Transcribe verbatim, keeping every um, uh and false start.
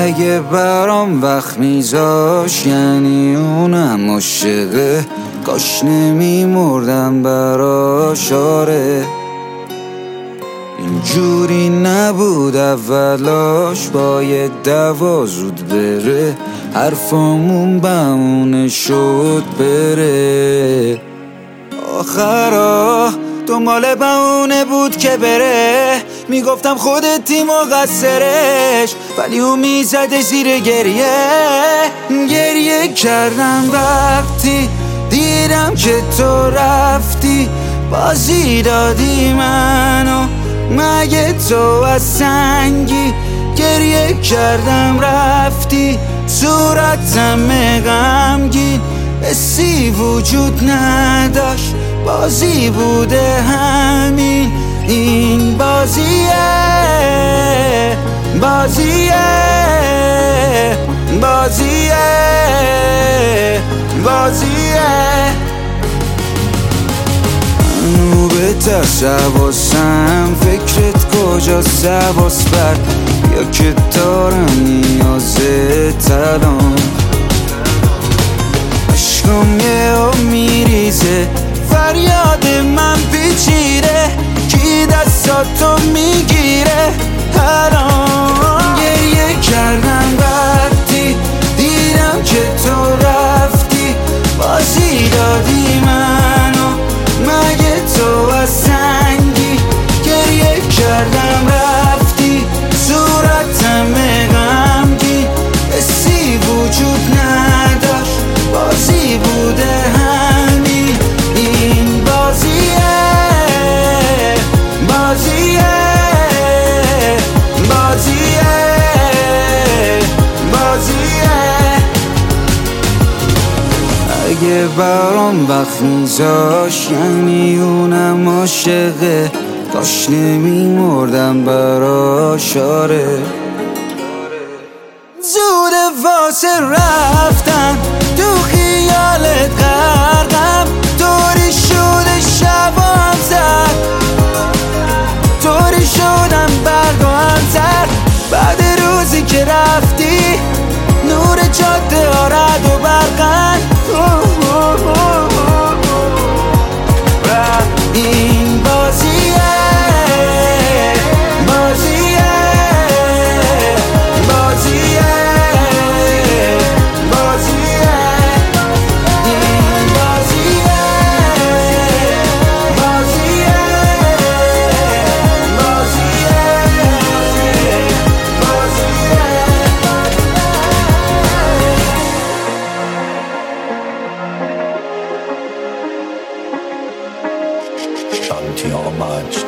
اگه برام وقت میذاش یعنی اونم عاشقه، کاش نمیمردم براش. آره اینجوری نبود اولاش، باید دوا زود بره، حرفامون بهونه شد بره. آخرا دنبال بهونه بود که بره، میگفتم خودتی مقصرش، ولی اون میزده زیر گریه. گریه کردم وقتی دیدم که تو رفتی، بازی دادی منو مگه تو از سنگی. گریه کردم رفتی صورتم غمگین، حسی وجود نداشت، بازی بوده همین. این بازیه بازیه بازیه بازیه. منو به تصواسم، فکرت کجاست حواس بر، یا که دارم نیازت الان. عشقم یه ها میریزه، فریاد من پیچیده، کی دستاتو میگیره الان. گریه کردم وقتی دیدم که تو رفتی، بازی دادی منو مگه تو از سنگی. گریه کردم رفتی صورتم غمگین، حسی وجود نداشت، بازی بوده همین. این بازیه بازیه بازیه بازیه. اگه برام وقت میذاش یعنی اونم عاشقه، کاش نمیمردم براش. آره زود واسه رفتن، تو خیالت غرقم، طوری شده شبام زد، طوری شدم برگام زد. بعد روزی که رفتی نور جاده ها رد و برقن. این بازیه بازیه بازیه بازیه. این بازیه بازیه بازیه بازیه. Shanti Homage